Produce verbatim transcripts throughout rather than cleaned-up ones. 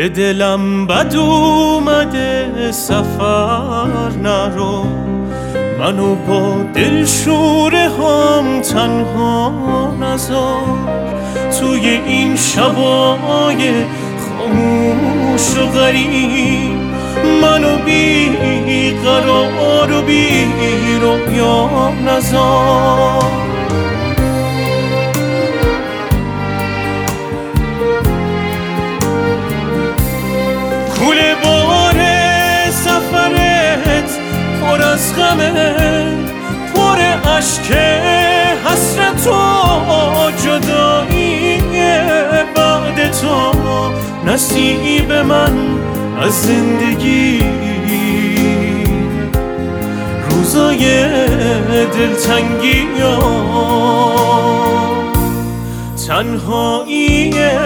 به دلم بد اومده سفر نرو، منو با دلشوره هم تنها نذار. توی این شبای خاموش و غریب منو بی قرار و بی رویا نذار. کوله بار سفرت پر از غمه، پر اشک حسرت و جداییه. بعد تو نصیب من از زندگی روزای دلتنگی و تنهاییه.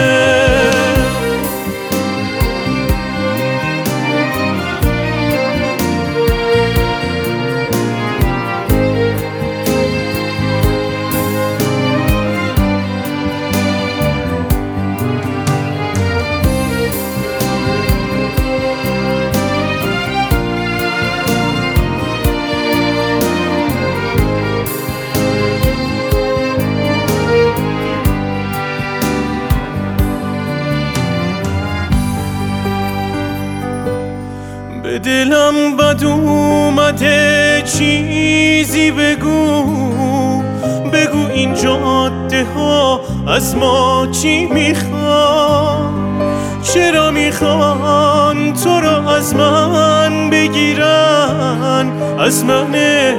به دلم بد اومده چیزی بگو، بگو این جاده ها از ما چی میخوان. چرا میخوان تو رو از من بگیرن، از من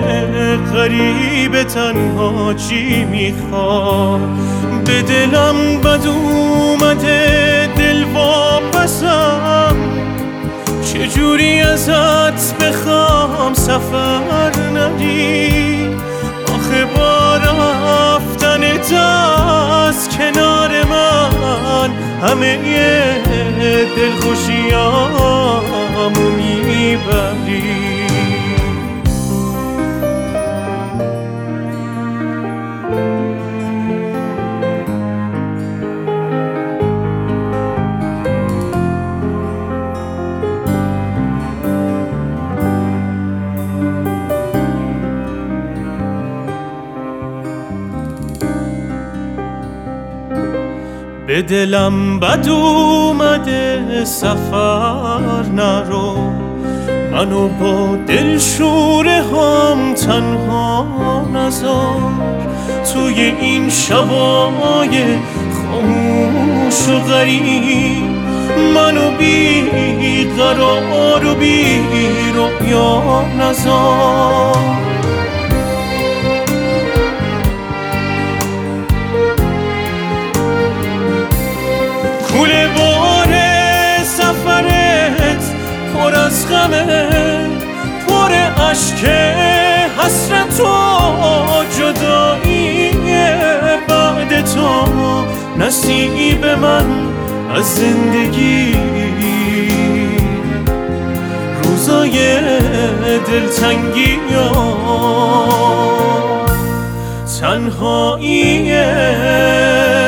غریب تنها چی میخوان. به دلم بد اومده دل واپسم، چجوری ازت بخوام سفر نری. آخه با رفتنت از کنار من همه دلخوشیامو میبری. به دلم بد اومده سفر نرو، منو با دلشوره هم تنها نذار. توی این شبای خاموش و غریب منو بی قرار و بی رویا نذار. کوله بار سفرت پر از غمه، پر اشک حسرت و جداییه. بعد تو نصیب من از زندگی روزای دلتنگی و تنهاییه.